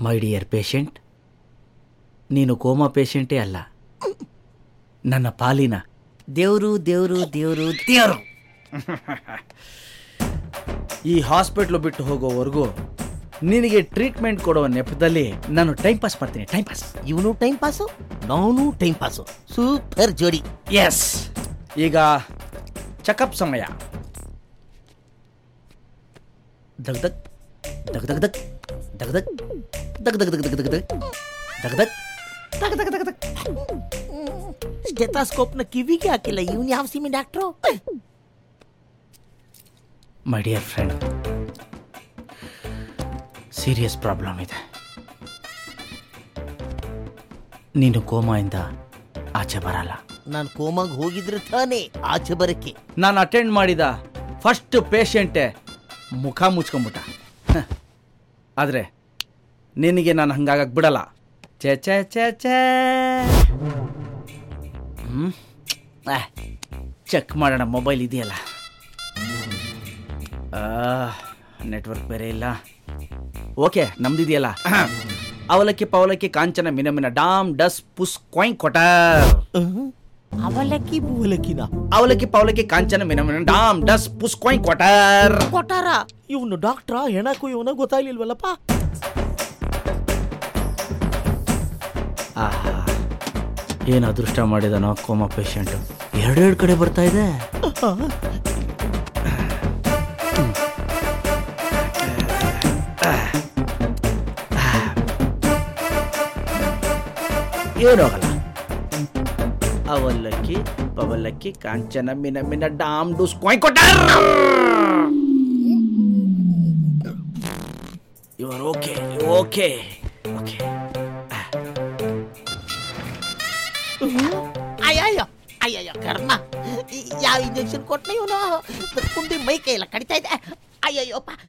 ಮೈ dear patient, ನೀನು coma ಪೇಷಂಟೇ ಅಲ್ಲ, ನನ್ನ ಪಾಲಿನ ದೇವರು ದೇವರು ದೇವರು ದೇವರು. ಈ ಹಾಸ್ಪಿಟ್ಲು ಬಿಟ್ಟು ಹೋಗೋವರೆಗೂ ನಿನಗೆ ಟ್ರೀಟ್ಮೆಂಟ್ ಕೊಡೋ ನೆಪದಲ್ಲಿ ನಾನು ಟೈಮ್ ಪಾಸ್ ಮಾಡ್ತೀನಿ. Time pass. ಇವನು ಟೈಮ್ ಪಾಸು, ನಾನು ಟೈಮ್ ಪಾಸು. ಸೂಪರ್ ಜೋಡಿ. ಎಸ್. ಈಗ ಚೆಕಪ್ ಸಮಯ. ದಗ್ ದಗ್ ದಗ್ ದಗ್ ದಗ್ ದಗ್ ದಗ್ ದಗ್ ದಗ್ ದಗ್ ದಗ್ ದಗ್ ದಗ್ ದಗ್ ದಗ್ ದಗ್ ದಗ್ ದಗ್. ಸ್ಟೆಥಾಸ್ಕೋಪ್ನ ಕಿವಿಗೆ ಹಾಕಿಲ್ಲ. ಇವನು ಯಾವ ಸಿಮಿ doctor? My dear friend, serious problem ಇದೆ. ನೀನು ಕೋಮಾಯಿಂದ ಆಚೆ ಬರಲ್ಲ. ನಾನು ಕೋಮಾಗ ಹೋಗಿದ್ರೆ ತಾನೇ ಆಚೆ ಬರಕ್ಕೆ. ನಾನು ಅಟೆಂಡ್ ಮಾಡಿದ ಫಸ್ಟ್ ಪೇಷಂಟೇ ಮುಖ ಮುಚ್ಕೊಂಬಿಟ್ಟ. ಆದರೆ ನಿನಗೆ ನಾನು ಹಂಗಾಗಕ್ಕೆ ಬಿಡಲ್ಲ. ಚೇ ಚೇ ಚೇ ಚೇ. ಚೆಕ್ ಮಾಡೋಣ. ಮೊಬೈಲ್ ಇದೆಯಲ್ಲ, ನೆಟ್ವರ್ಕ್ ಬೇರೆ ಇಲ್ಲ. ಓಕೆ, ನಮ್ದಿದೆಯಲ್ಲ. ಅವಲಕ್ಕಿ ಪವಲಕ್ಕಿ ಕಾಂಚನ ಮಿನ ಮಿನ ಡಾಮ್ ಡಸ್ ಪುಸ್ ಕ್ವಾಯಿಂಗ್ ಕೊಟಾರ್. ಅವಲಕ್ಕಿ ಮೂಲಕ್ಕಿನ ಅವಲಕ್ಕಿ ಪವಲಕ್ಕಿ ಕಾಂಚನ ಮಿನ ಮಿನ ಡಾಮ್ ಡಸ್ ಪುಸ್ ಕ್ವಾಯಿಂಗ್ ಕೊಟಾರ್. ಕೊಟ್ಟಾರ. ಇವನು ಡಾಕ್ಟ್ರಾ ಹೆಣಕು ಇವನ ಗೊತ್ತಾಗ್ಲಿಲ್ವಲ್ಲಪ್ಪ. ಆಹಾ, ಏನು ಅದೃಷ್ಟ ಮಾಡಿದನೋ ಕೋಮಾ ಪೇಷಂಟು. ಎರಡೆರಡು ಕಡೆ ಬರ್ತಾ ಇದೆ. ಏನೋಗಲ್ಲ. ಅವಲಕ್ಕಿ ಪವಲಕ್ಕಿ ಕಾಂಚನ ಮಿನ ಮಿನ ಡಾಮ್ ಡೂಸ್ ಕ್ವಾಯ್ ಕೊಟ್ಟಾರ್. You are okay okay okay. ಅಯ್ಯಯ್ಯೋ ಅಯ್ಯಯ್ಯೋ ಕರ್ಮ. ಯಾವ ಇಂಜೆಕ್ಷನ್ ಕೊಟ್ಟನೆ ಇವನು? ಕುಂಡಿ ಮೈ ಕೈ ಎಲ್ಲ ಕಡಿತಾ ಇದೆ. ಅಯ್ಯಯ್ಯೋಪ್ಪ.